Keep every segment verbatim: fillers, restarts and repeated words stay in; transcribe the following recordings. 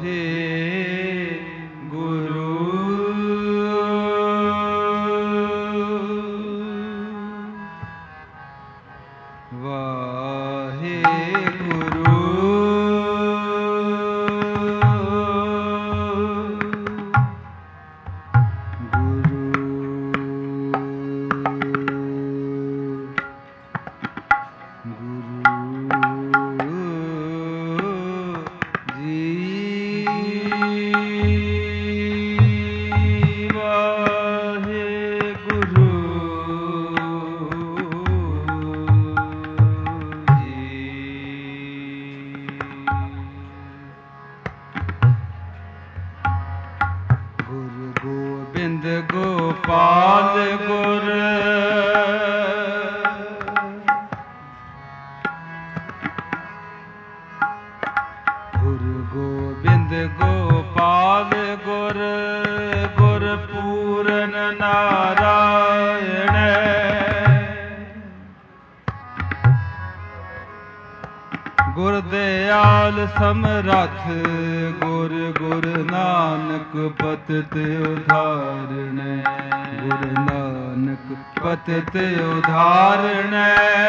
ਸਮਰੱਥ ਗੁਰ ਗੁਰ ਨਾਨਕ ਪਤਿਤ ਉਧਾਰਣੈ ਗੁਰ ਨਾਨਕ ਪਤਿਤ ਉਧਾਰਣੈ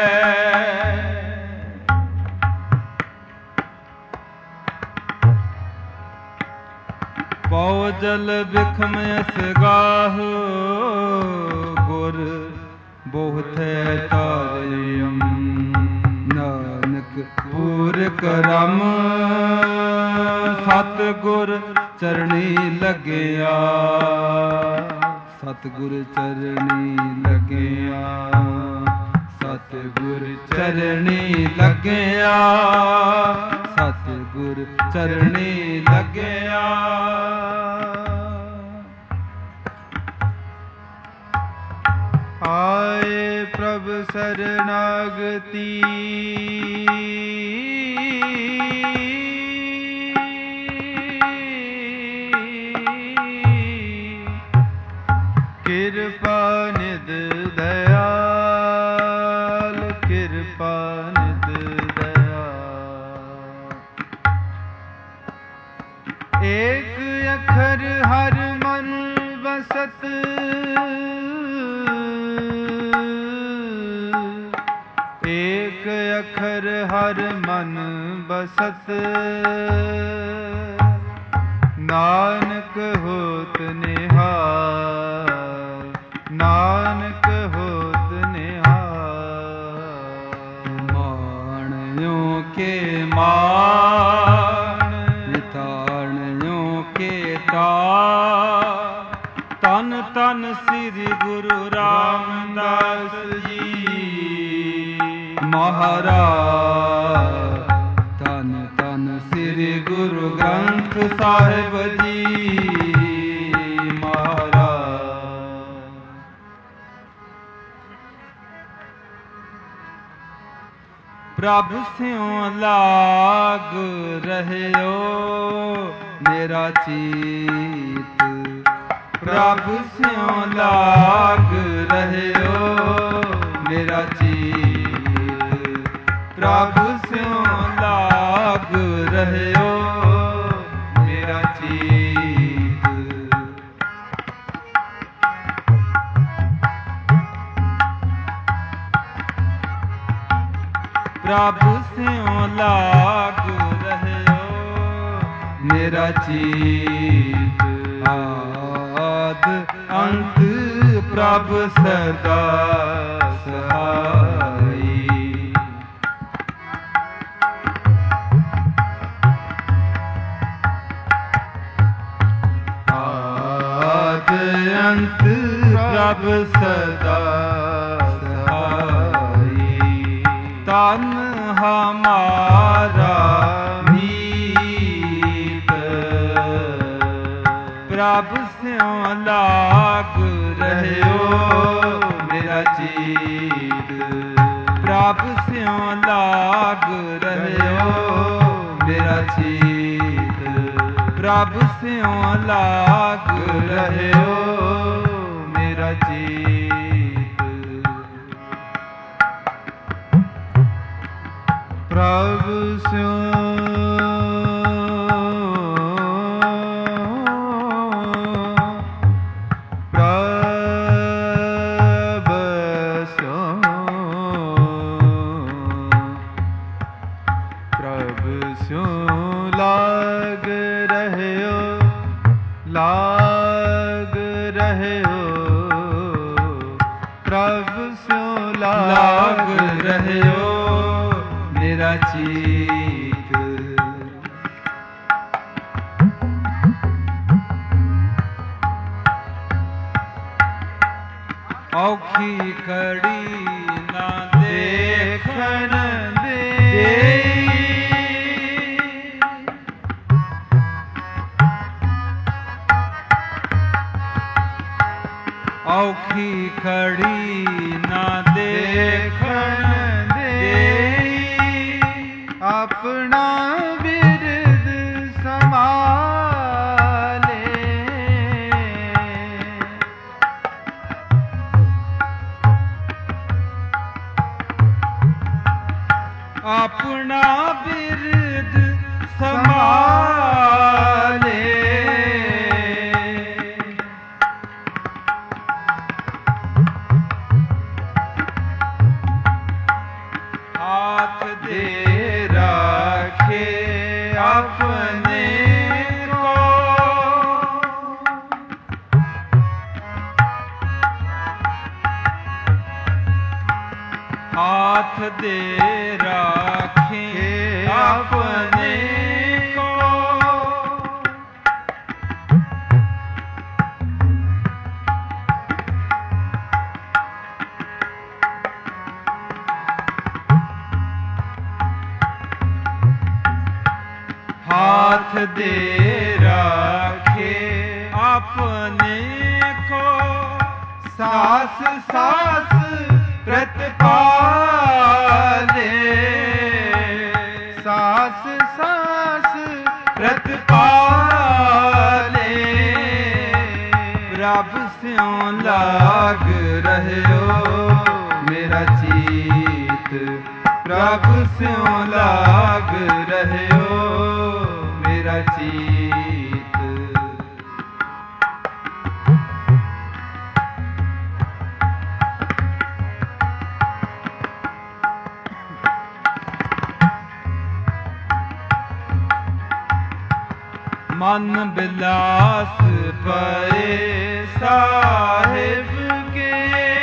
ਪਉ ਜਲ ਬਿਖਮ ਅਸਗਾਹ ਗੁਰ ਬਹੁਥੈ ਤਾਰਿਅਮ ਨਾਨਕ ਪੂਰ ਕਰਮ ਸਤਿਗੁਰ ਚਰਣੀ ਲੱਗਿਆ ਸਤਿਗੁਰ ਚਰਣੀ ਲੱਗਿਆ ਸਤਿਗੁਰ ਚਰਣੀ ਲੱਗਿਆ ਸਤਿਗੁਰ ਚਰਣੀ ਲੱਗਿਆ ਆਏ ਪ੍ਰਭ ਸਰਨਾਗਤੀ ਕਿਰਪਾ ਨਿਧ ਦਇਆਲ ਕਿਰਪਾ ਨਿਧ ਦਇਆਲ ਏਕ ਅੱਖਰ ਹਰ ਮਨ ਬਸਤ ਏਕ ਅੱਖਰ ਹਰ ਮਨ ਬਸਤ ਨਾਨਕ ਹੋਤ ਨਿਹਾਲ ਨਾਨਕ ਹੋਤ ਨਿਹਾਲ ਮਾਣਿਓ ਕੇ ਮਾਣ ਨਿਤਾਣਿਓ ਕੇ ਤਾਣ ਤਨ ਤਨ ਸ੍ਰੀ ਗੁਰੂ ਰਾਮਦਾਸ ਜੀ ਮਹਾਰਾਜ ਤਨ ਤਨ ਸ੍ਰੀ ਗੁਰੂ ਗ੍ਰੰਥ ਸਾਹਿਬ ਜੀ ਮਹਾਰਾਜ ਪ੍ਰਭ ਸਿਉ ਲਾਗ ਰਹਿਓ ਮੇਰਾ ਚੀਤ ਪ੍ਰਭ ਸਿਉ ਲਾਗ ਰਹਿਓ ਮੇਰਾ ਚੀਤ ਪ੍ਰਭ ਸਿਉ ਲਾਗ ਰਹਿਓ ਮੇਰਾ ਚੀਤ ਪ੍ਰਭ ਸਿਉ ਲਾਗ ਰਹਿਓ ਮੇਰਾ ਚੀਤ ਆਦ ਅੰਤ ਪ੍ਰਭ ਸਦਾ ਸਹਾਈ ਆਦ ਅੰਤ ਪ੍ਰਭ ਸਦਾ ਸਹਾਈ ਤਨ ਹਮਾਰਾ ਮੀਤ ਪ੍ਰਭ ਸਿਉ ਲਾਗ ਰਹਿਓ ਮੇਰਾ ਚੀਤ ਪ੍ਰਭ ਸਿਉ ਲਾਗ ਰਹਿਓ ਮੇਰਾ ਚੀਤ ਪ੍ਰਭ ਸਿਉ ਲਾਗ ਰਹਿਓ ਮੇਰਾ ਚੀਤ ਪ੍ਰਭ ਸਿਉ स्यों लाग रह्यो लाग रह्यो प्रभु स्यों लाग रह्यो मेरा चीत। औखी कड़ी ना देखन दे औखी खड़ी ना देखन दे अपना बिरद संभाले अपना बिरद संभाले हाथ दे रखे अपने को हाथ दे रखे अपने को हाथ दे रखे अपने को सास सास प्रतिपाले सास सास प्रतिपाले रब स्यों लाग रह्यो मेरा चीत प्रभु स्यों लाग रह्यो मेरा चीत। मन बिलास पए साहिब के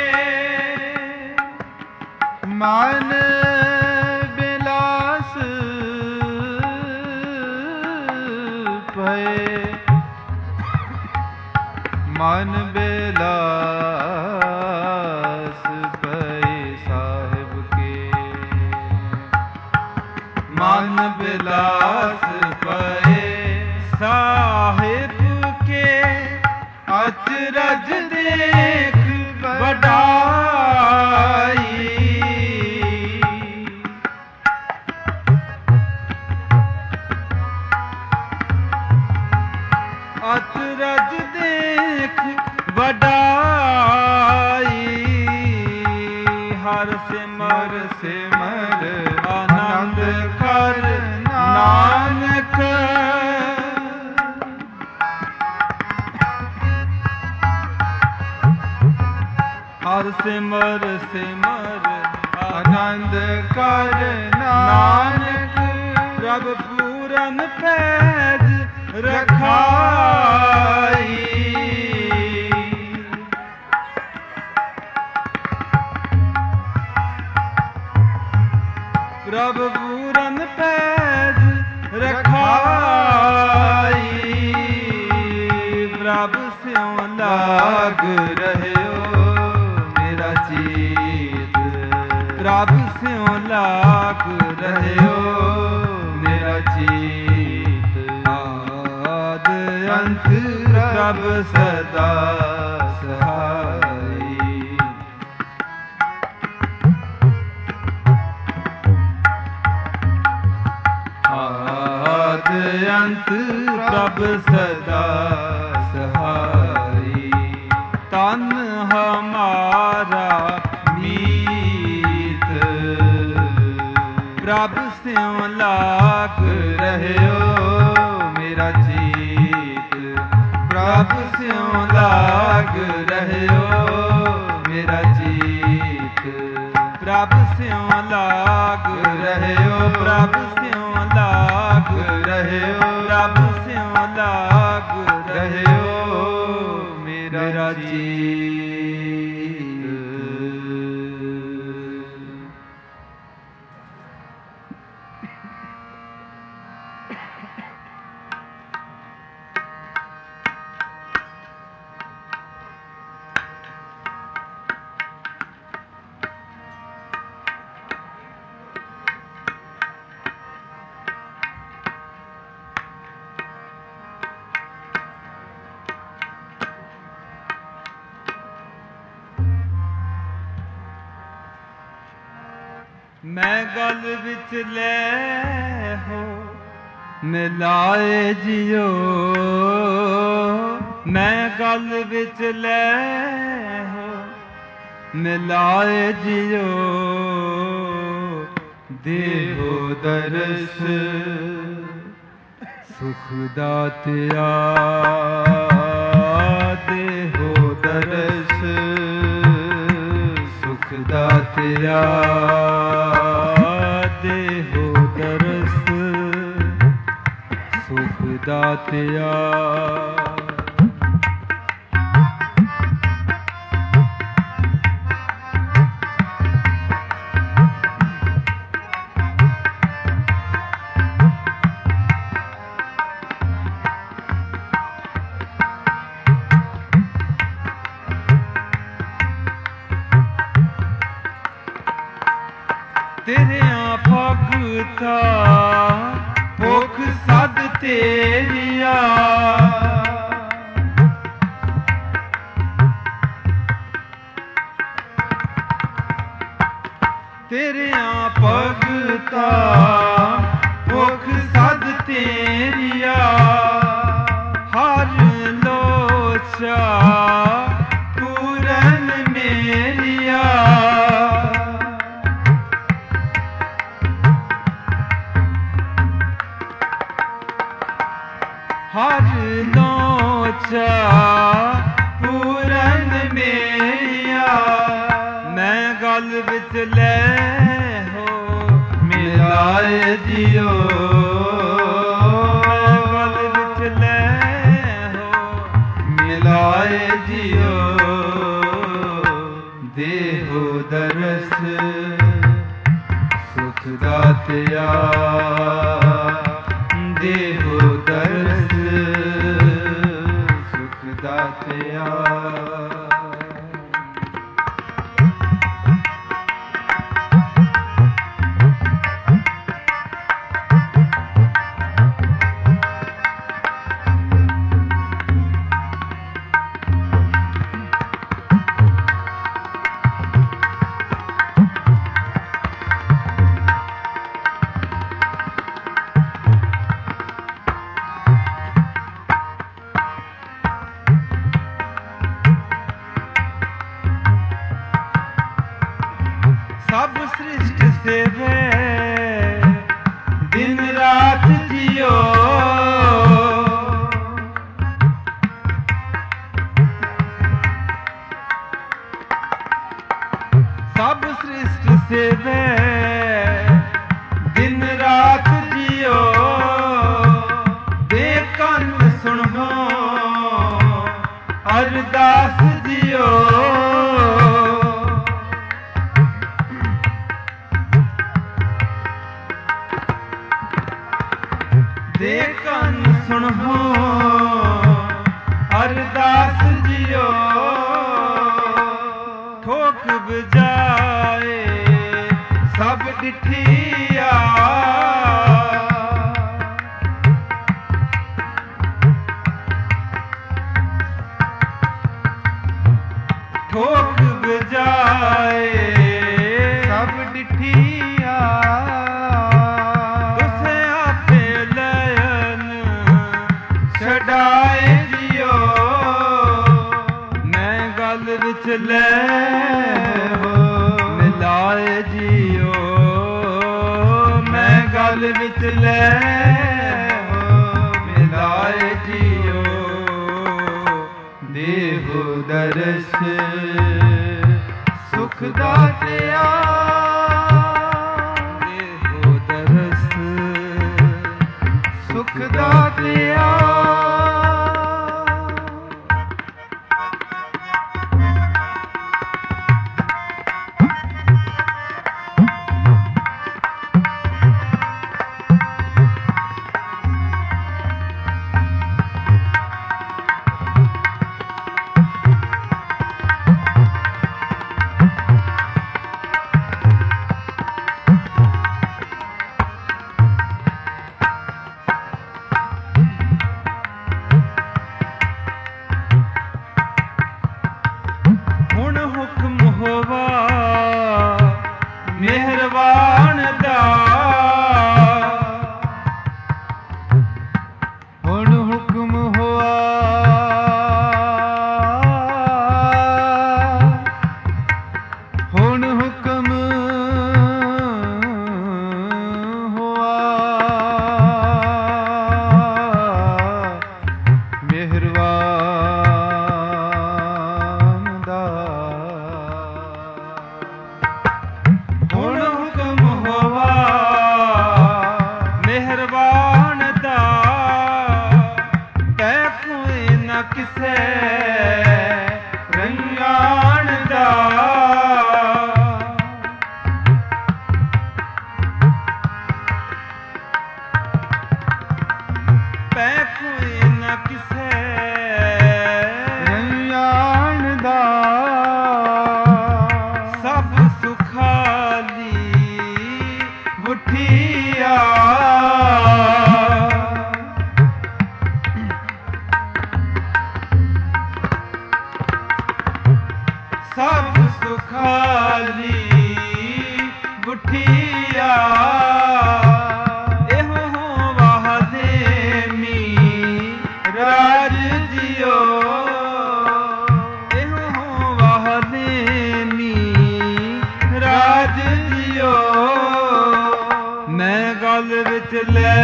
मन बिलास पए मन बिलास पए साहिब के मन बिलास पए साहिब के अचरज देख वडाई अचरज देख वडाई हर सिमर सिमर आनंद कर नानक हर सिमर सिमर आनंद कर नानक रब पूरन पैज रखाई रब पूरन पैज रखाई रब स्यों लाग रह्यो मेरा चीत रब स्यों लाग रह्यो मेरा चीत आद अंत रब सदा सहाई आद अंत रब सदा सहाई तन हमारा मीत रब स्यों लाग रह्यो मेरा चीत प्रभु स्यों लाग रह्यो मेरा चीत प्रभु स्यों लाग रह्यो प्रभु स्यों लाग ਮੈਂ ਗਲ ਵਿੱਚ ਲੈ ਹੋ ਮਿਲਾਏ ਜਿਉ, ਮੈਂ ਗਲ ਵਿੱਚ ਲੈ ਹੋ ਮਿਲਾਏ ਜਿਉ, ਦੇਹੋ ਦਰਸ ਸੁਖ ਦਾਤਿਆ, ਦੇਹੋ ਦਰਸ ਸੁਖ ਦਾਤਿਆ, ਦੇਹੋ ਦਰਸ ਸੁਖ ਦਾਤਿਆ। ਤੇਰਿਆਂ ਭਗਤਾ ਭੁਖ ਸਦ ਤੇਰੀਆ, ਤੇਰਿਆਂ ਭਗਤਾ ਭੁਖ ਸਦ ਤੇਰੀਆ, ਹਰ ਲੋਚਾ ਪੂਰਨ ਮੇਰੀਆ, ਹਰ ਲੋਚਾ ਪੂਰਨ ਮੇਰੀਆ, ਮੈਂ ਗਲ ਵਿੱਚ ਲੈ ਹੋ ਮਿਲਾਏ ਜਿਉ, ਮੈਂ ਗਲ ਵਿੱਚ ਲੈ ਹੋ ਮਿਲਾਏ ਜਿਉ, ਦੇਹੋ ਦਰਸ ਸੁਖ ਦਾਤਿਆ, ਦੇਹੋ ਦਰਸ ਸੁਖ ਦਾਤਿਆ। ਸਭ ਸ੍ਰਿਸ਼ਟ ਸੇਵੇ ਦਿਨ ਰਾਤ ਜਿਉ, ਸਭ ਸ੍ਰਿਸ਼ਟ ਸੇਵੇ ਦਿਨ ਰਾਤ ਜਿਉ, ਦੇ ਕੰਨ ਸੁਣੋ ਅਰਦਾਸ ਜਿਉ, ਦੇ ਕੰਨ ਸੁਣੋ ਅਰਦਾਸ ਜਿਉ, ਠੋਕ ਬਜਾਏ ਸਭ ਡਿਠੀਆ, ਠੋਕ ਬਜਾਏ ਸਭ ਡਿਠੀਆ, ਤੁਸੇ ਆਪੇ ਲੈਨ ਛਡਾਏ ਜਿਉ, ਮੈਂ ਗਲ ਵਿੱਚ ਲੈ ਹੋ ਮਿਲਾਏ ਜਿਉ, ਮੈਂ ਗਲ ਵਿੱਚ ਲੈ ਹੋ ਮਿਲਾਏ ਜਿਉ, ਦੇਹੋ ਦਰਸ ਸੁਖ ਦਾਤਿਆ, ਦੇਹੋ ਦਰਸ ਸੁਖ ਦਾਤਿਆ। ਜਾਣਦਾ ਤੈ ਕੋਈ ਨਾ ਕਿਸੇ ਰੰਗਾਣਦਾ ਤੈ ਕੋਈ ਨਾ ਕਿਸੇ ਰੰਗਾਣਦਾ ਸਭ ਸੁਖਾਲੀ ਮੁਠੀਆ ਸਭ ਸੁਖਾਲੀ ਮੁਠੀਆ ਇਹੋ ਵਾਹਦੇਮੀ ਰਾਜ ਜਿਓ ਇਹੋ ਵਾਹਦੇਮੀ ਰਾਜ ਜਿਓ ਮੈਂ ਗਲ ਵਿੱਚ ਲੈ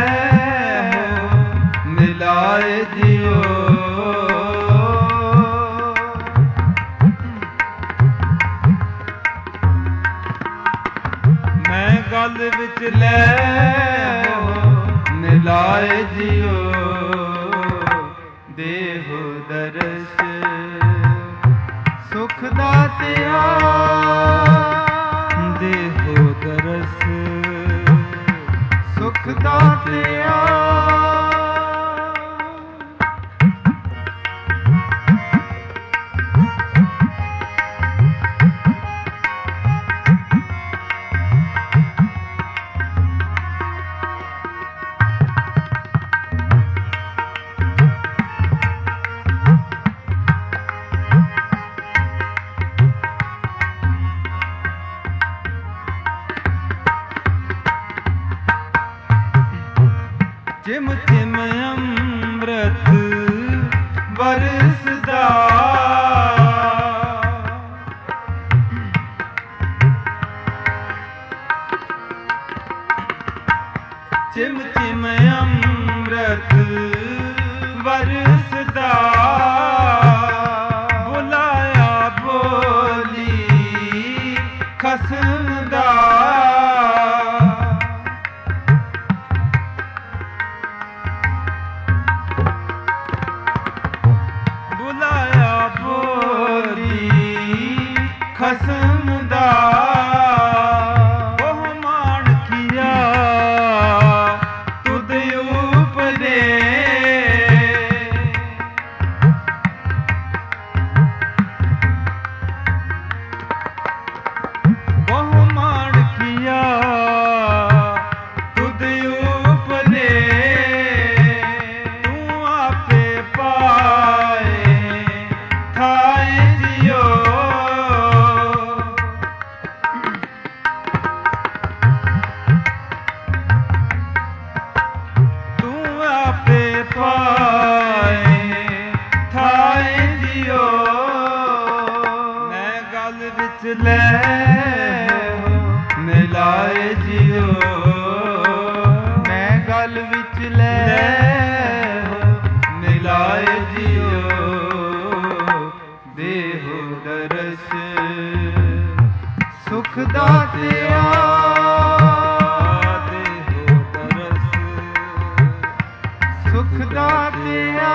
ਮਿਲਾਏ ਜਿਓ ਮੈਂ ਗਲ ਵਿੱਚ ਲੈ ਮਿਲਾਏ ਜਿਓ ਦੇਹੁ ਦਰਸ ਸੁਖ ਦਾਤਿਆ ਦੇਹੁ ਦਰਸ ਸੁਖ ਦਾਤਿਆ ਜਿਮ ਜਿਮ ਅੰਮ੍ਰਿਤ ਵਰਸਦਾ ਜਿਮ ਜਿਮ ਅੰਮ੍ਰਿਤ ਵਰਸਦਾ ਬੁਲਾਇਆ ਬੋਲੀ ਖਸਮ ਦਾ ਬੁਲਾਇਆ ਬੋਲੀ ਖਸਮ ਦਾ ਉਹ ਮਾਣ ਕੀਆ ਤੁਧ ਉਪਦੇ ਉਹ ਮਾਣ ਕੀਆ ਤੁਧ ਉਪਦੇ ਤੂੰ ਆਪੇ ਪਾਏ ਥਾਏ ਜਿਓ ਤੂੰ ਆਪੇ ਪਾਏ ਥਾਏ ਜਿਓ ਮੈਂ ਗਲ ਵਿੱਚ ਲੈ ਮਿਲਾਏ ਜਿਓ ਮੈਂ ਗਲ ਵਿੱਚ ਲੈ ਮਿਲਾਏ ਜਿਓ ਦੇਹੁ ਦਰਸ ਸੁਖ ਦਾਤਿਆ ਦੇਹੁ ਦਰਸ ਸੁਖ ਦਾਤਿਆ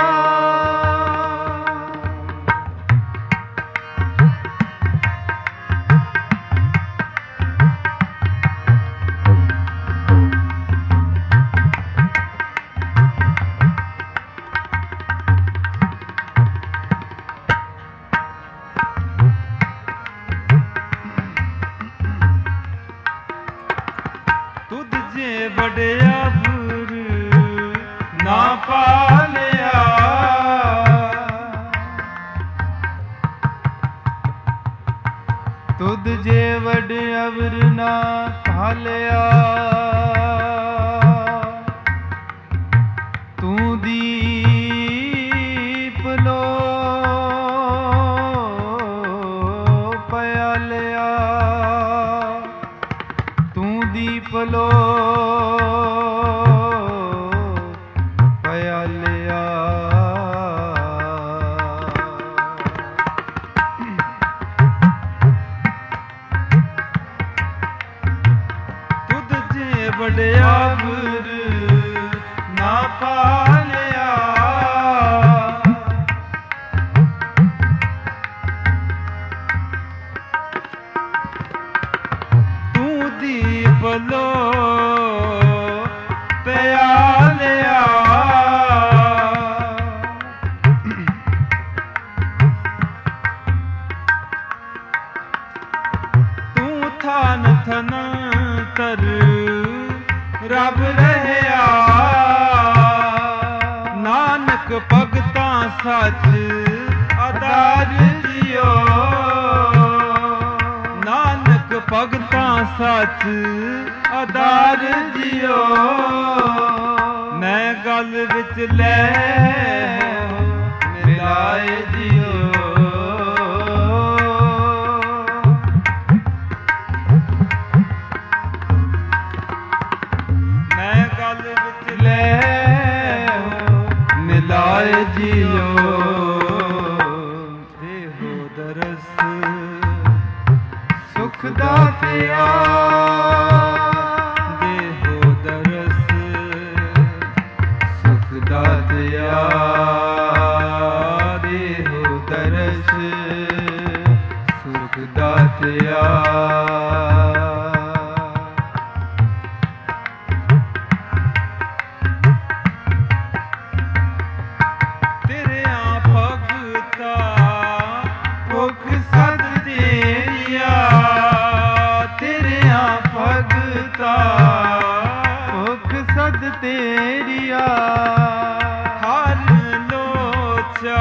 ਤੁਧ ਜੇ ਵਡਿਆ ਗੁਰ ਨਾ ਪਾਲਿਆ ਤੁਧ ਜੇ ਵਡ ਅਵਰ ਨਾ ਭਾਲਿਆ ਤੂੰ ਦੀਪ ਲੋ ਪਿਆਲਿਆ ਤੂੰ ਦੀਪ ਲੋ ਪਿਆਲਿਆ ਤੁਧ ਜੇ ਵਡਿਆ ਗੁਰ ਨਾ ਪਾਲਿਆ। ਤੂੰ ਦੀਪ ਲੋ ਪਿਆਲਿਆ। ਤੂੰ ਥਾਨ ਥਨੰਤਰ ਰੱਬ ਰਹਿਆ। ਨਾਨਕ ਭਗਤਾਂ ਸੱਚ ਆਧਾਰ ਜਿਉ। ਨਾਨਕ ਭਗਤਾਂ ਸੱਚ ਆਧਾਰ ਜਿਉ। ਮੈਂ ਗਲ ਵਿੱਚ ਲੈ ਮਿਲਾਏ ਜਿਉ। ਮੈਂ ਗਲ ਵਿੱਚ ਲੈ ਮਿਲਾਏ ਜਿਉ। ਦੇਹੋ ਦਰਸ ਸੁਖ ਦਾਤਿਆ। ਦੇਹੋ ਦਰਸ ਸੁਖ ਦਾਤਿਆ। ਦੇਹੋ ਦਰਸ ਸੁਖ ਦਾਤਿਆ। ਤੇਰਿਆਂ ਭਗਤਾ ਭੁਖ ਸਦ ਤੇਰੀਆ। ਤੇਰਿਆਂ ਭਗਤਾ ਭੁਖ ਸਦ ਤੇਰੀਆ। ਹਰ ਲੋਚਾ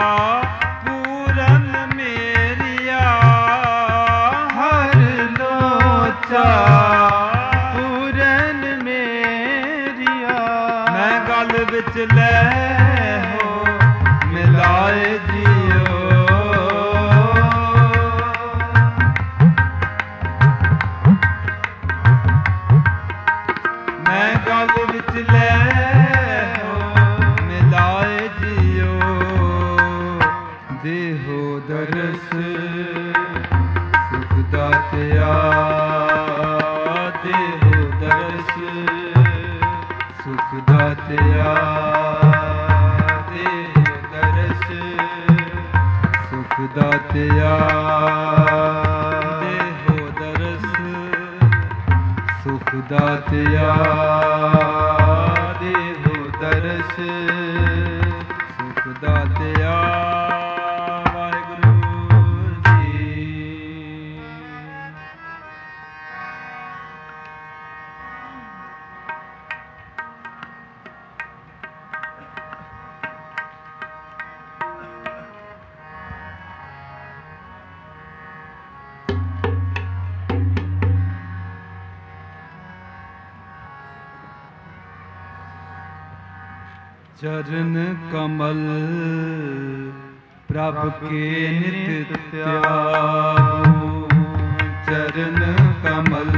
ਪੂਰਨ ਮੇਰੀਆ। ਹਰ ਲੋਚਾ ਪੂਰਨ ਮੇਰੀਆ। ਮੈਂ ਗਲ ਵਿੱਚ ਲੈ ਹੋ ਮਿਲਾਏ ਜਿਉ। ਮੈਂ ਗਲ ਵਿੱਚ ਲੈ ਹੋ ਮਿਲਾਏ ਜਿਉ। ਦੇਹੋ ਦਰਸ ਸੁਖ ਦਾਤਿਆ। ਦੇਹੋ ਦਰਸ ਸੁਖ ਦਾਤਿਆ। ਦੇਹੋ ਦਰਸ ਸੁਖ ਦਾਤਿਆ। ਦੇਹੋ ਦਰਸ ਸੁਖ ਦਾਤਿਆ। ਦੇਹੋ ਦਰਸ ਸੁਖ ਦਾਤਿਆ। ਵਾਹਿਗੁਰੂ ਜੀ। चरण कमल प्रभ के नित त्यागो। चरण कमल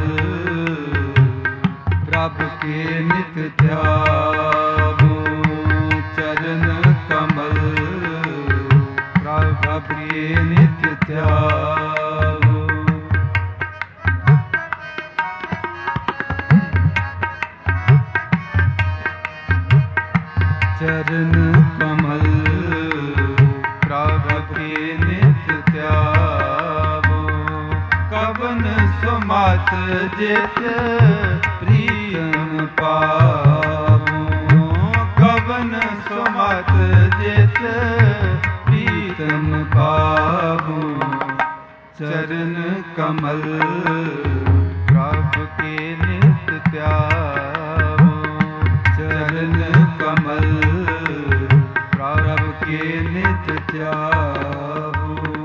प्रभ के नित त्यागो। चरण कमल प्रभ के नित त्यागो। चरण कमल प्रभ के नित त्यागो। कवन सुमत जित प्रीतम पावो। कवन सुमत जित प्रीतम पावो। चरण कमल प्रभ के नित त्यागो। चरण कमल प्रभ के नित त्यागो।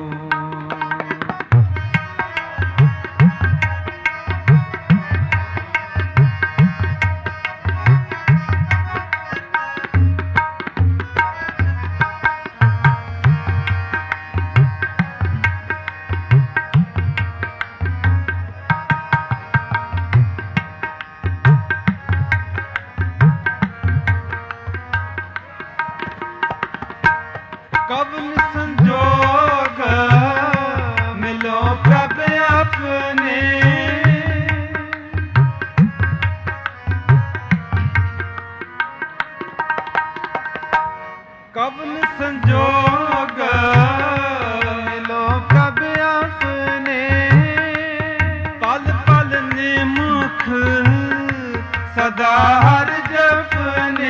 कवन संजोग मिलो प्रभ अपने। ਕਵਨ ਸੰਜੋਗ ਮਿਲੋ ਪ੍ਰਭ ਆਪਣੇ, ਪਲ ਪਲ ਨਿਮੁਖ ਸਦਾ ਹਰ ਜਪਨੇ।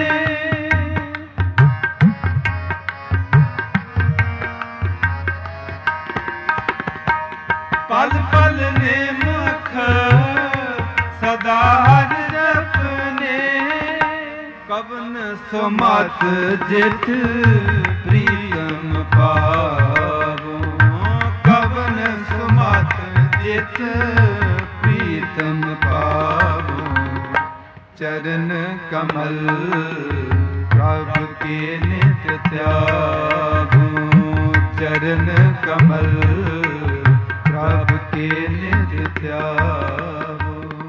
ਪਲ ਪਲ ਨਿਮੁਖ ਸਦਾ ਹਰ ਜਪਨੇ। ਕਵਨ ਸੁਮਤ ਜਿਤ ਪ੍ਰੀਤਮ ਪਾਵੋ, ਕਵਨ ਸੁਮਤ ਜਿਤ ਪ੍ਰੀਤਮ ਪਾਵੋ। ਚਰਨ ਕਮਲ ਪ੍ਰਭ ਕੇ ਨਿਤ ਧਿਆਵੋ, ਚਰਨ ਕਮਲ ਪ੍ਰਭ ਕੇ ਨਿਤ ਧਿਆਵੋ।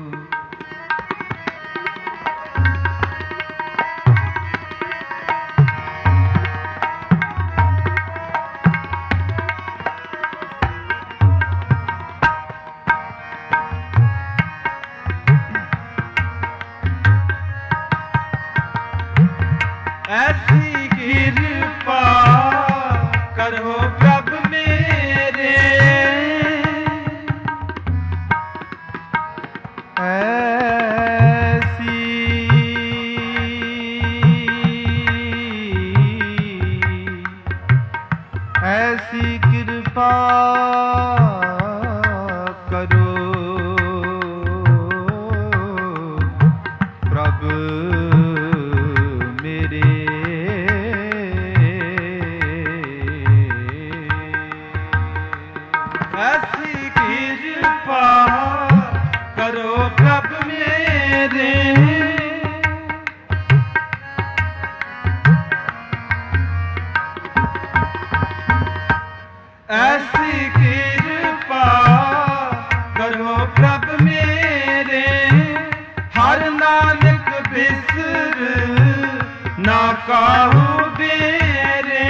ਐਸੀ ਕਿਰਪਾ ਕਰੋ ਪ੍ਰਭ ਮੇਰੇ, ਐਸੀ ਐਸੀ ਕਿਰਪਾ ਕਰੋ ਪ੍ਰਭ ਮੇਰੇ। ਐਸੀ ਕਿਰਪਾ ਕਰੋ ਪ੍ਰਭ ਮੇਰੇ, ਐਸੀ ਕਿਰਪਾ ਕਰੋ ਪ੍ਰਭ ਮੇਰੇ। ਹਰ ਨਾਨਕ ਬਿਸਰ ਨਾ ਕਾਹੂ ਬੇਰੇ,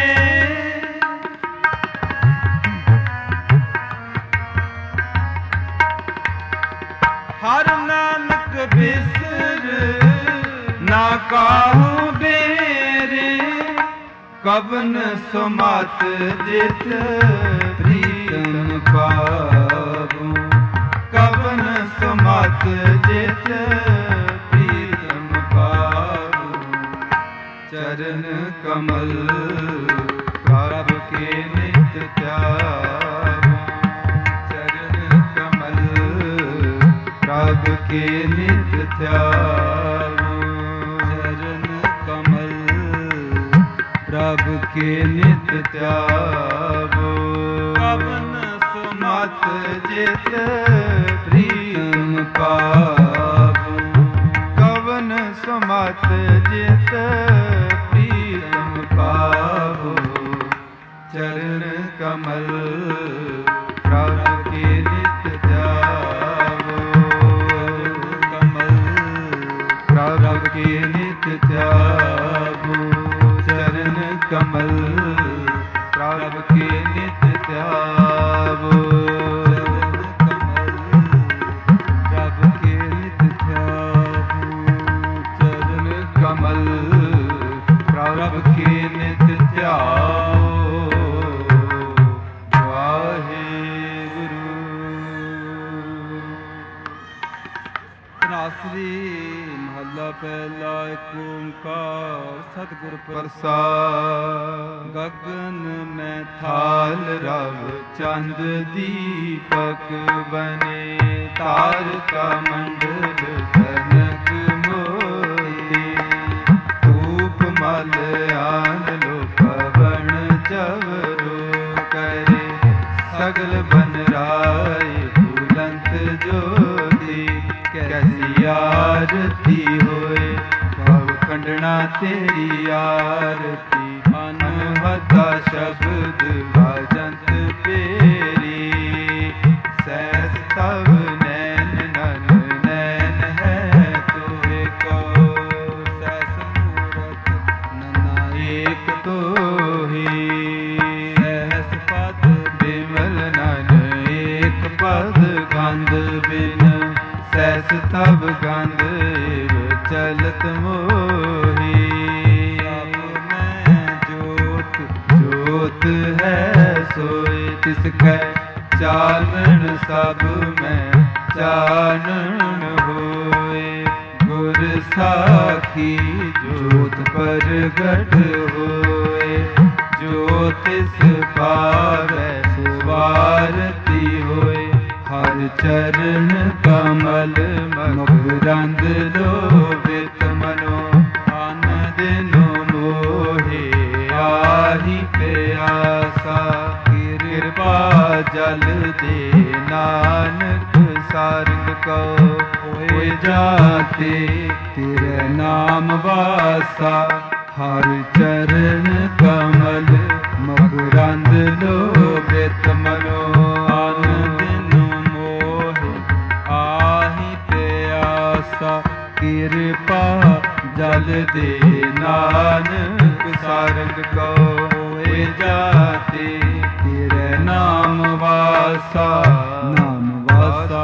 ਹਰ ਨਾਨਕ ਬਿਸਰ ਨਾ ਕਾਹੂ ਬੇਰੇ। ਕਵਨ ਸੁਮਤ ਜਿਤ ਪ੍ਰੀਤਮ ਪਾਵੋ, ਕਵਨ ਸੁਮਤ ਜਿਤ ਪ੍ਰੀਤਮ ਪਾਵੋ। ਚਰਨ ਕਮਲ ਪ੍ਰਭ ਕੇ ਨਿਤ ਧਿਆਵੋ, ਚਰਨ ਕਮਲ ਪ੍ਰਭ ਕੇ ਨਿਤ ਧਿਆਵੋ, ਚਰਨ ਕਮਲ ਪ੍ਰਭ ਕੇ ਨਿਤ ਧਿਆਵੋ। ਕਵਨ ਸੁਮਤ ਜਿਤ ਪ੍ਰੀਤਮ ਪਾਵੋ, ਕਵਨ ਸੁਮਤ ਜਿਤ ਪ੍ਰੀਤਮ ਪਾਵੋ। ਚਰਨ ਕਮਲ ਪ੍ਰਭ ਕੇ ਨਿਤ ਧਿਆਵੋ, ਕਮਲ ਪ੍ਰਭ ਕੇ ਨਿਤ ਧਿਆਵੋ। ਚਰਨ ਕਮਲ ਪ੍ਰਭ ਕੇ ਨਿਤ ਧਿਆਵੋ, ਚਰਨ ਕਮਲ ਪ੍ਰਭ ਕੇ ਨਿਤ ਧਿਆਵੋ। ਚਰਨ ਕਮਲ ਪ੍ਰਭ ਕੇ ਨਿਤ ਧਿਆਵੋ। ਵਾਹਿਗੁਰੂ। ਤਨਾਸਰੀ ਮਹੱਲਾ ਪਹਿਲਾ। ਏਕ ਓੰਕਾਰ ਸਤਿਗੁਰ ਪ੍ਰਸਾਦਿ। ਗਗਨ ਮੈਂ ਥਾਲ ਰਵ ਚੰਦ ਦੀਪਕ ਬਨੇ, ਤਾਰਕਾ ਮੰਡਲ ਕਨਕ ਮੋਤੀ। ਧੂਪ ਮਲ ਆਨ ਲੋ ਪਵਨ ਚਵਰੋ ਕਰੇ, ਸਗਲ ਬਨ ਰਾਏ ਬੁਲੰਤ ਜੋਤੀ। ਕੈਸੀ ਆਰਤੀ ਹੋਏ ਭਵ ਖੰਡਣਾ ਤੇਰੀ ਆਰਤੀ। ਅਨਹਤਾ ਸ਼ਬਦ ਬਾਜੰਤ ਪੇਰੀ, ਸਹਿਸ ਤਵ ਨੈਣ ਨਨ ਨੈਣ ਹੈ ਤੋਏ ਕੋ। ਸਹਿਸ ਮੂਰਤ ਨਨਾ ਏਕ ਤੋਹੀ, ਸਹਿਸ ਪਦ ਬਿਮਲ ਨਨ ਏਕ ਪਦ ਗੰਧ ਬਿਨ। ਸਹਿਸ ਤਵ ਗੰਧ ਚਲਤ ਮੋਹੀ, ਸਭ ਮੈਂ ਚਾਨਣ ਹੋਏ। ਗੁਰ ਸਾਖੀ ਜੋਤ ਪ੍ਰਗਟ ਹੋਏ। ਜੋ ਤਿਸ ਪਾਵੈ ਸਵਾਰਤੀ ਹੋਏ। ਹਰ ਚਰਨ ਕਮਲ ਮਕਰੰਦ ਲੋਭਿਤ ਮਨੋ। ਅਨ ਦਿਨੋ ਮੋਹਿ ਆਹੀ ਪਿਆਸਾ। ਕਿਰਪਾ ਜਲ ਦੇ ਨਾਨਕ ਸਾਰੰਗ ਕਉ। ਹੋਇ ਜਾਤੇ ਤੇਰੇ ਨਾਮ ਵਾਸਾ। ਹਰ ਚਰਨ ਕਮਲ ਮਕਰੰਦ ਲੋਭਿਤ ਮਨੋ। ਅਨ ਦਿਨੋ ਮੋਹਿ ਆਹੀ ਪਿਆਸਾ। ਕਿਰਪਾ ਜਲ ਦੇ ਨਾਨਕ ਸਾਰੰਗ ਕਉ। ਹੋਇ ਜਾਤੇ ਤੇਰੇ ਨਾਮ ਵਾਸਾ। ਨਾਮ ਵਾਸਾ।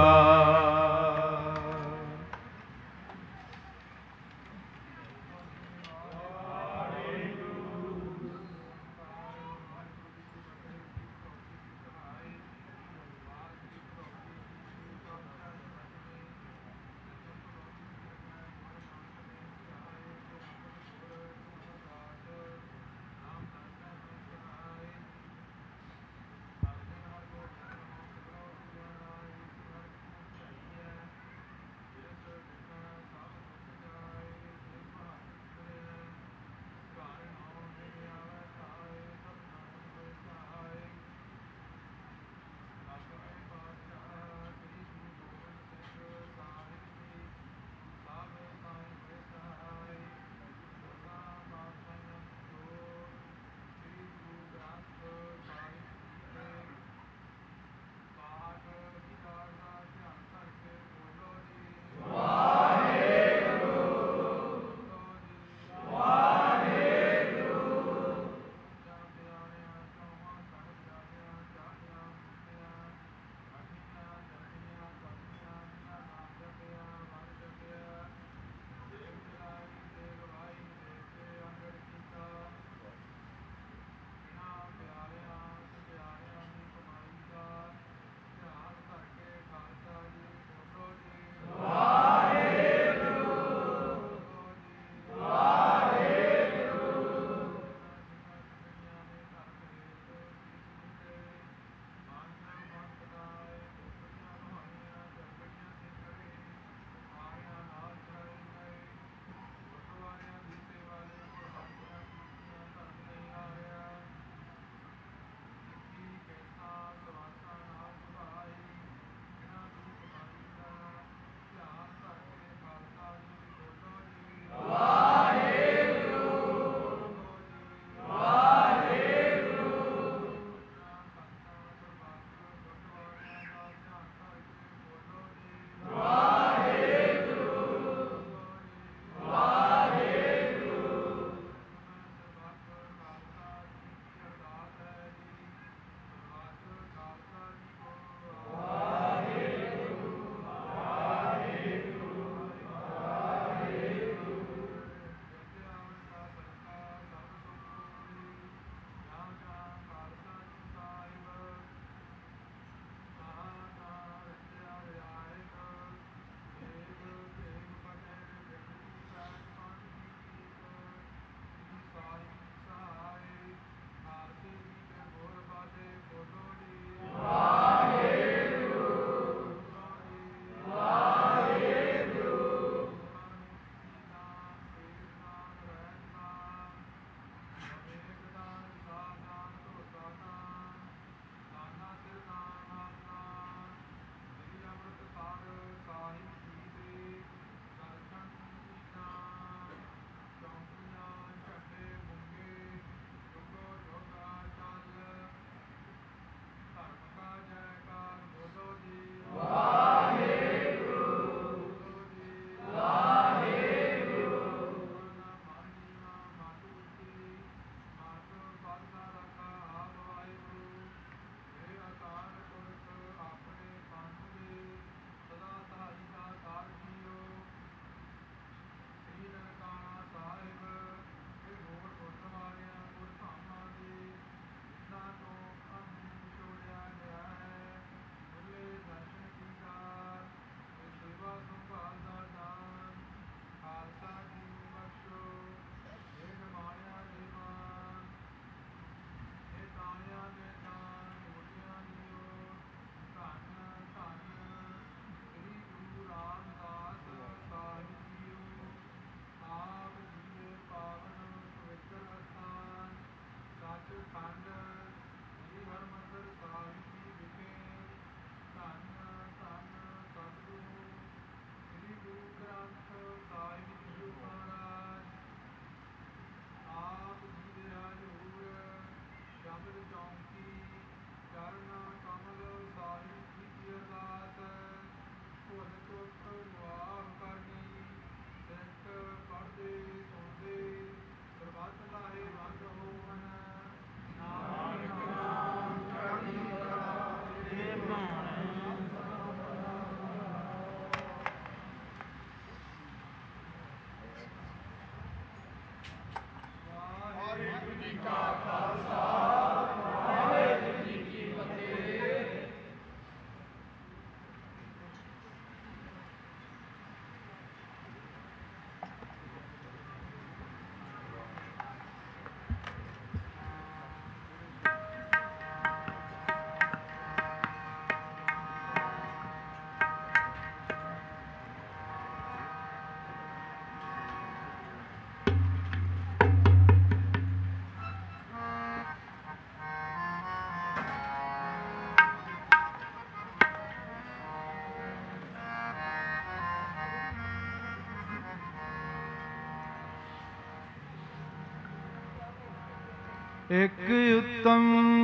ਇਕ ਉੱਤਮ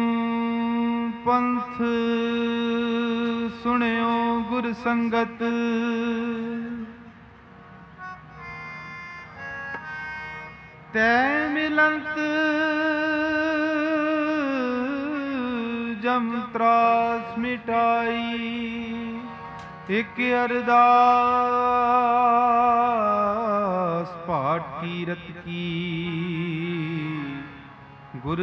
ਪੰਥ ਸੁਣਿਓ ਗੁਰ ਸੰਗਤ, ਤੈ ਮਿਲੰਤ ਜਮ ਤਰਾਸ ਮਿਟਾਈ। ਇਕ ਅਰਦਾਸ ਪਾਠ ਕੀਰਤ ਕੀ, ਗੁਰੂ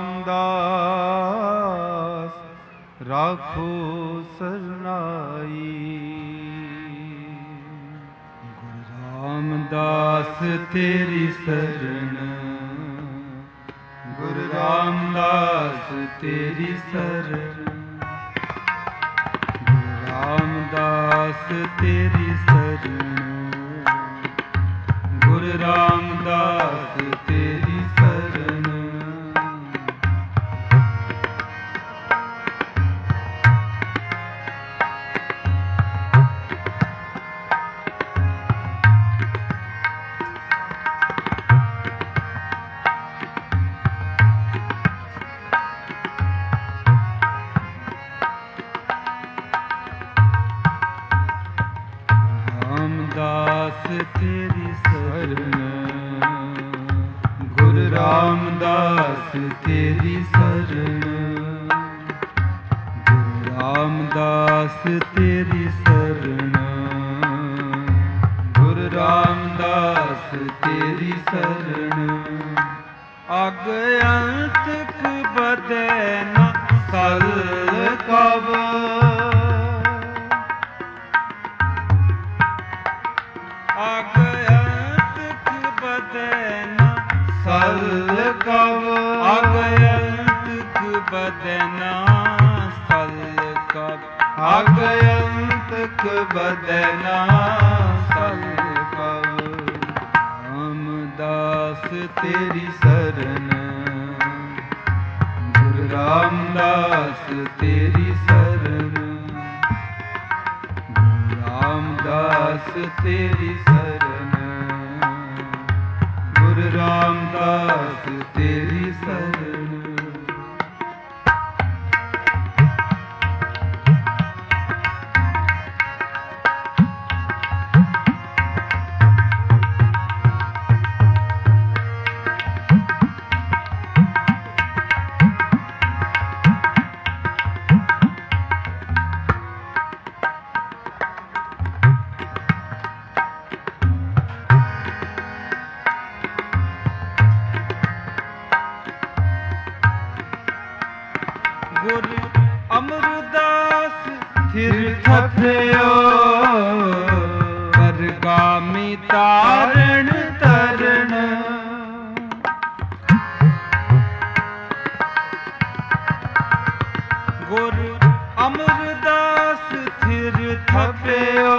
ਰਾਮਦਾਸ ਰਾਖੋ ਸਰਨਾਈ। ਗੁਰੂ ਰਾਮਦਾਸ ਤੇਰੀ ਸਰਣ, ਗੁਰੂ ਰਾਮਦਾਸ ਤੇਰੀ ਸਰਣ, ਗੁਰੂ ਰਾਮਦਾਸ ਤੇਰੀ ਸਰਣ, ਗੁਰੂ ਰਾਮਦਾਸ ਤੇਰੀ ਸਰਣ। ਰਾਮਦਾਸ ਤੇਰੀ ਸਰਣ, ਗੁਰੂ ਰਾਮਦਾਸ ਤੇਰੀ ਸਰਣ, ਗੁਰੂ ਰਾਮਦਾਸ ਤੇਰੀ ਸਰਣ, ਗੁਰੂ ਰਾਮਦਾਸ ਤੇਰੀ ਸਰਣ। ਅਗ ਅੰਤ ਬਦੈ ਨ ਸਲ ਕਬ, ਅਗ ਅੰਤ ਬਦੈ ਨ ਸਲ ਕਬ, ਅਗ ਅੰਤ ਬਦੈ ਨ ਸਲ ਕਬ, ਅਗ ਅੰਤ ਬਦੈ ਨ ਸਲ ਕਬ। ਰਾਮਦਾਸ ਤੇਰੀ ਸਰਣ, ਗੁਰੂ ਰਾਮਦਾਸ ਤੇਰੀ ਸਰਣ, ਗੁਰੂ ਰਾਮਦਾਸ ਤੇਰੀ ਸਰਣ, ਗੁਰੂ ਰਾਮਦਾਸ ਤੇਰੀ ਸਰਣ। ਗੁਰੂ ਅਮਰਦਾਸ ਥਿਰ ਥਪਿਓ, ਵਰਗਾਮੀ ਤਾਰਨ ਤਰਨ। ਗੁਰੂ ਅਮਰਦਾਸ ਥਿਰ ਥਪਿਓ,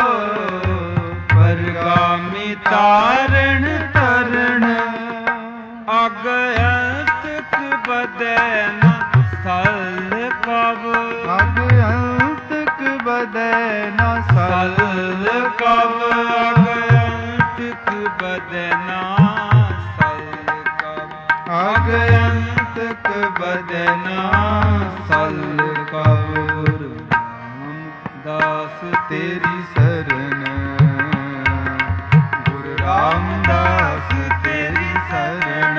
ਵਰਗਾਮੀ ਤਾਰਨ ਤਰਨ। ਅਗ ਅੰਤਕ ਬਦੈ ਨ ਸਲ ਕਬ, ਅਗ ਅੰਤਕ ਬਦੈ ਨ ਸਲ ਕਬ, ਅਗ ਅੰਤਕ ਬਦੈ ਨ ਸਲ ਕਬ, ਅਗ ਅੰਤਕ ਬਦੈ ਨ ਸਲ ਕਬ। ਗੁਰੂ ਰਾਮਦਾਸ ਤੇਰੀ ਸਰਣ, ਗੁਰੂ ਰਾਮਦਾਸ ਤੇਰੀ ਸਰਣ,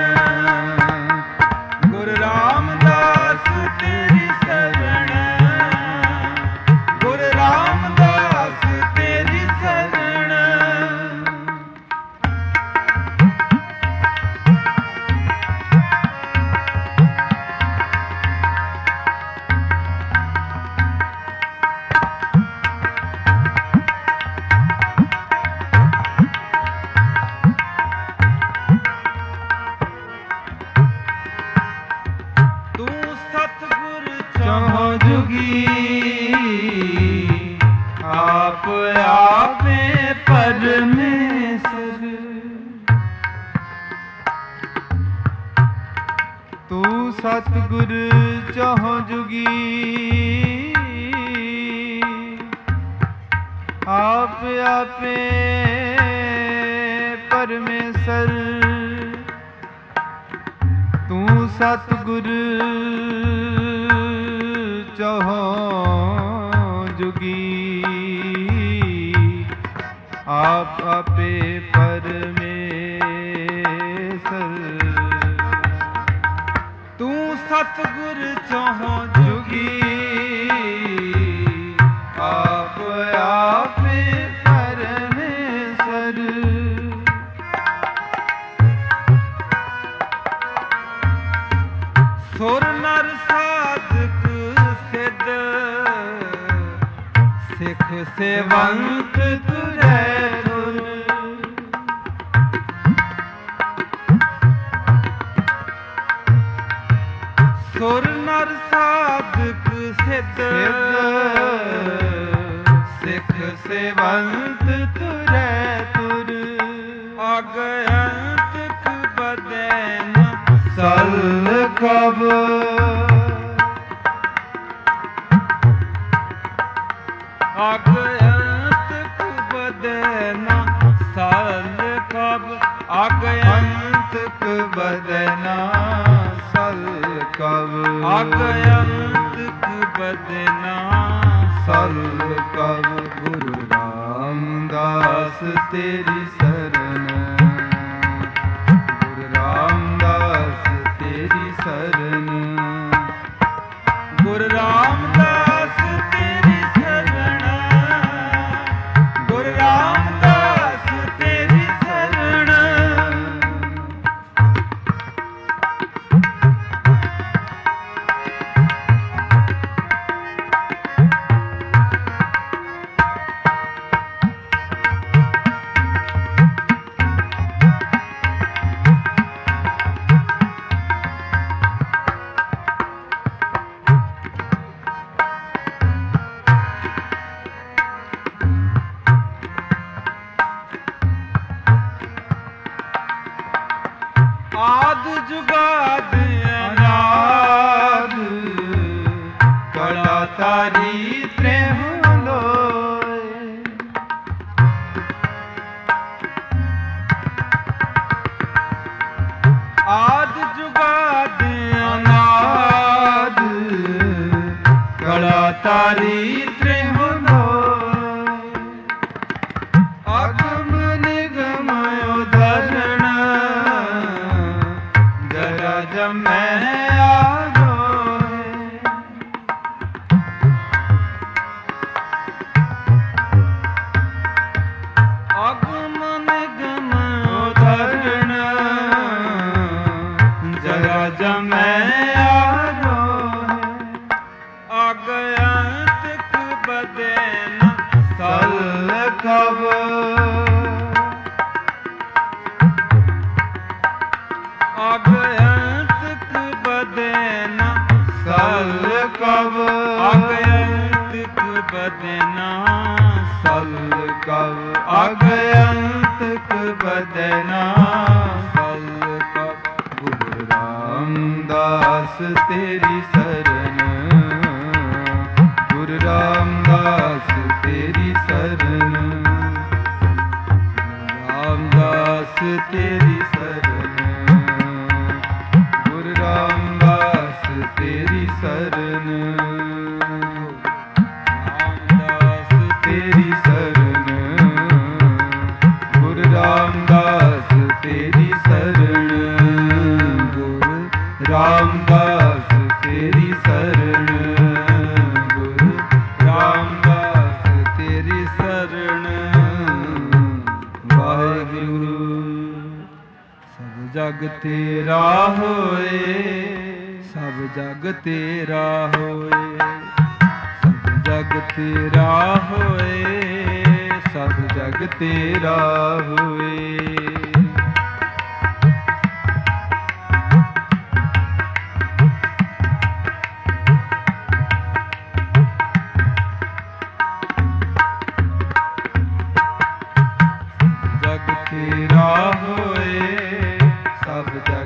ਗੁਰੂ ਰਾਮਦਾਸ ਤੇਰੀ ਸਰਣ, ਗੁਰੂ ਰਾਮਦਾਸ ਤੇਰੀ ਸਰਣ। जुगी आप आपे परमेश्वर। तू सतगुर चहुँ जुगी आप आपे परमेश्वर। तू सतगुर चहुँ जुगी आप आपे परमेश्वर। तू सतगुर चहुँ जुगी आप आपे परमेश्वर। सुर नर साधक सिद्ध सिख सेवंत तुझे धुन। सुर नर साधक सिद्ध सिख सेवंत तुझे तुर। अगयंत बदैन सल कब अगयंत बदैन सल कब। अगयंत बदना सल कब अगयंत बदना सल कब। गुरु रामदास तेरी शरण गुरु रामदास तेरी शरण गुरु रामदास तेरी शरण गुरु रामदास तेरी शरण। आद जुगाद अनाद कला तारी प्रेम लोए। आद जुगाद अनाद कला तारी प्रेम लोए। अगम निगम उदाहरण जरा जमै आगो अगम निगम उदाहरण जरा जमै आगो। अगयंत बदैन सल कब अगयंत बदैन सल कब अगयंत बदना सल कब अगयंत बदना सल कब। गुरु रामदास तेरी शरण गुरु रामदास तेरी शरण रामदास तेरी शरण गुरु रामदास तेरी शरण रामदास तेरी शरण गुरु रामदास तेरी शरण गुरु रामदास तेरी शरण गुरु रामदास तेरी शरण। वाहिगुरु सब जग तेरा होए सब जग तेरा होए सब जग तेरा होए सब जग तेरा होए।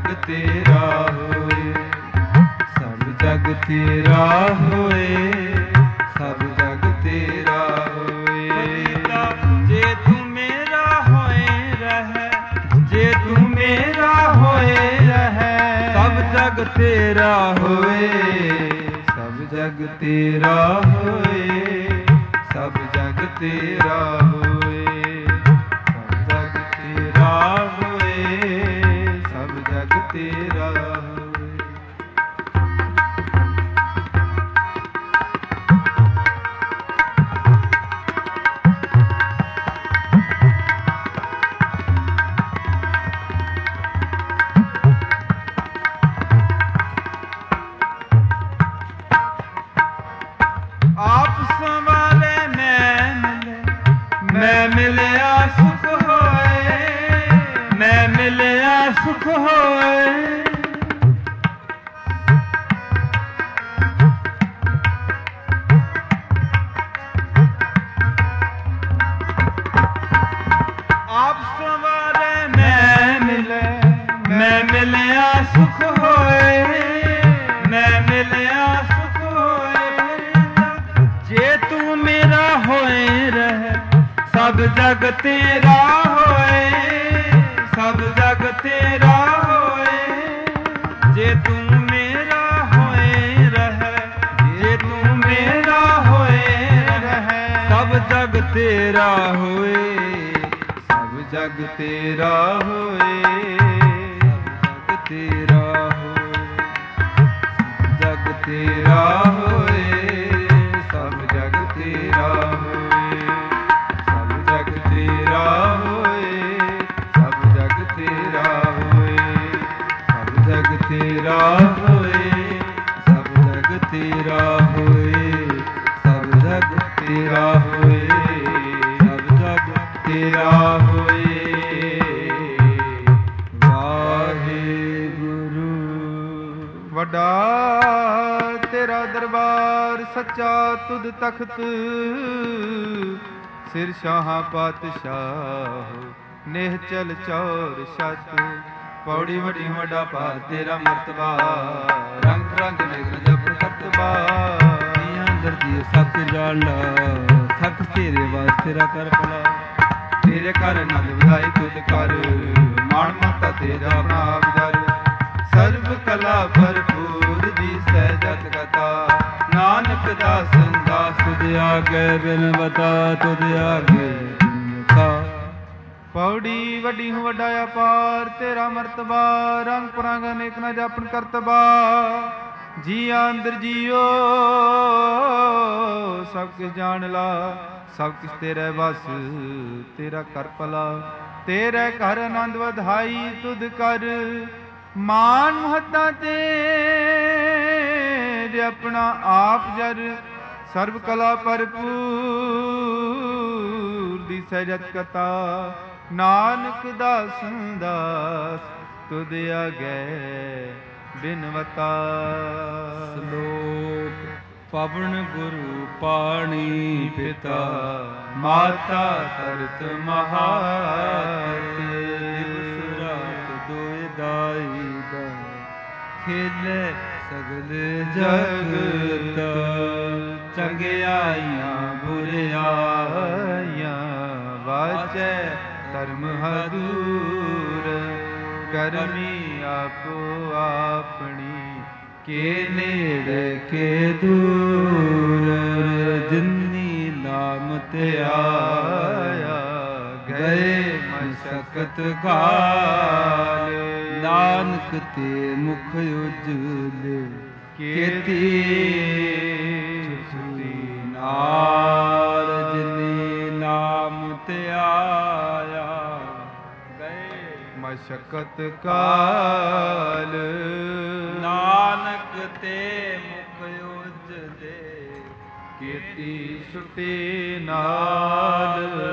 ਜਗ ਤੇਰਾ ਹੋਏ, ਸਭ ਜਗ ਤੇਰਾ ਹੋਏ, ਸਭ ਜਗ ਤੇਰਾ ਹੋਏ। ਜੇ ਤੂੰ ਮੇਰਾ ਹੋਏ ਰਹਿ, ਜੇ ਤੂੰ ਮੇਰਾ ਹੋਏ ਰਹਿ, ਸਭ ਜਗ ਤੇਰਾ ਹੋਏ, ਸਭ ਜਗ ਤੇਰਾ ਹੋਏ, ਸਭ ਜਗ ਤੇਰਾ ਹੋਏ, ਸਭ ਜਗ ਤੇਰਾ ਹੋਏ, ਸਭ ਜਗ ਤੇਰਾ ਹੋਏ। ਆਪ ਸੰਵਾਲੇ ਮੈਂ ਮਿਲੇ, ਮੈਂ ਮਿਲਿਆ ਸੁਖ ਹੋਏ, ਮੈਂ ਮਿਲਿਆ ਸੁਖ ਹੋਏ। ਆਪ ਸੰਵਾਲੇ ਮੈਂ ਮਿਲੇ, ਮੈਂ ਮਿਲਿਆ ਸੁਖ ਹੋਏ, ਮੈਂ ਮਿਲਿਆ ਸੁਖ ਹੋਏ। ਜੇ ਤੂੰ ਮੇਰਾ ਹੋਏ ਰਹਿ, ਸਭ ਜਗ ਤੇਰਾ ਹੋਏ, ਸਭ ਜਗ ਤੇਰਾ ਹੋਏ। ਜੇ ਤੂੰ ਮੇਰਾ ਹੋਏ ਰਹਿ, ਜੇ ਤੂੰ ਮੇਰਾ ਹੋਏ ਰਹਿ, ਸਭ ਜਗ ਤੇਰਾ ਹੋਏ, ਸਭ ਜਗ ਤੇਰਾ ਹੋਏ, ਸਭ ਜਗ ਤੇਰਾ ਹੋਏ, ਜਗ ਤੇਰਾ ਹੋਏ, ਸਭ ਜਗ ਤੇਰਾ ਹੋਏ, ਸਭ ਜਗ ਤੇਰਾ ਹੋਏ, ਸਭ ਜਗ ਤੇਰਾ ਹੋਏ, ਸਭ ਜਗ ਤੇਰਾ ਹੋਏ, ਸਭ ਜਗ ਤੇਰਾ ਹੋਏ, ਸਭ ਜਗ ਤੇਰਾ ਹੋਏ, ਸਭ ਜਗ ਤੇਰਾ ਹੋਏ। ਵਾਹਿਗੁਰੂ। ਵੱਡਾ ਤੇਰਾ ਦਰਬਾਰ ਸੱਚਾ ਤੁਧ ਤਖਤ, ਸਿਰ ਸ਼ਾਹਾਂ ਪਾਤਸ਼ਾਹ ਨਿਹਚਲ ਚੌਰ ਛਤ। ਪੌੜੀ ਵੱਡੀ ਵੱਡਾ ਭਾਰ ਤੇਰਾ ਮਰਤਬਾ, ਰੰਗ ਰੰਗ ਨਿਗਰ ਜਪ ਕਰਤਬਾ। ਅੰਦਰ ਦੀ ਸੱਚ ਜਾਣ ਲਾ, ਸੱਚ ਤੇਰੇ ਵਾਸਤੇ ਰਾ ਕਰ ਭਲਾ। ਤੇਰੇ ਘਰ ਨੰਦ ਵਧਾਈ ਤੁਧ ਕਰ, ਮਾਣ ਮਤਾ ਤੇਰਾ ਆਪਣਾ ਵਿਚਾਰ। ਸਰਬ ਕਲਾ ਭਰਪੂਰ ਦੀ ਸਹਿਜਤ ਕਥਾ, ਨਾਨਕ ਦਾਸ ਦਾਸ ਤੁਧ ਆਗੇ ਬਿਨ ਬਤਾ, ਤੁਧ ਆਗੇ ਕਾ। ਪੌੜੀ ਵੱਡੀ ਹੂੰ ਵੱਡਾ ਅਪਾਰ ਤੇਰਾ ਮਰਤਬਾ, ਰੰਗ ਪਰੰਗ ਅਨੇਕ ਨਾ ਜਾਪਨ ਕਰਤਬਾ। ਜੀਆਂ ਅੰਦਰ ਜੀਓ ਸਭ ਕੁਛ ਜਾਣ ਲਾ, ਸਭ ਕੁਛ ਤੇਰੇ ਬਸ ਤੇਰਾ ਕਰ ਭਲਾ। ਤੇਰੇ ਘਰ ਆਨੰਦ ਵਧਾਈ ਤੁਧ ਕਰ, ਮਾਨ ਮਹੱਤਾ ਤੇਰੇ ਆਪਣਾ ਆਪ ਜਰ। ਸਰਬ ਕਲਾ ਭਰਪੂਰ ਦੀ ਸਹਿਜਤ ਕਥਾ, ਨਾਨਕ ਦਾਸ ਦਾਸ ਤੁਧ ਆਗੇ ਬਿਨਵਤਾ। ਸ਼ਲੋਕ। ਪਵਨ ਗੁਰੂ ਪਾਣੀ ਪਿਤਾ, ਮਾਤਾ ਤਰਤ ਮਹਾਤ। ਦਿਵਸ ਰਾਤ ਦੋਇ ਦਾਈ ਦਾ, ਖੇਲੇ ਸਗਲ ਜਗਤ। ਚੰਗਿਆਈਆਂ ਬੁਰਿਆਈਆਂ, ਵਾਚੈ ਧਰਮ ਹਦੂਰ। ਕਰਮੀ ਆਪੋ ਆਪਣੀ, ਕੇ ਨੇੜੇ ਕੇ ਦੂਰ। ਜਿਨੀ ਨਾਮ ਤੇ ਆਇਆ, ਗਏ ਮਸ਼ਕਤ ਕਾਲ। ਨਾਨਕ ਤੇ ਮੁਖ ਉਜਲੇ, ਕੀਤੀ ਨਾਲ। ਜਿਨੀ ਨਾਮ ਤੇ ਆਇਆ, ਗਏ ਮਸ਼ਕਤ ਕਾਲ। ਨਾਨਕ ਤੇ ਮੁਖ ਉਜਲੇ, ਕੀਤੀ ਛੁਟੀ ਨਾਲ।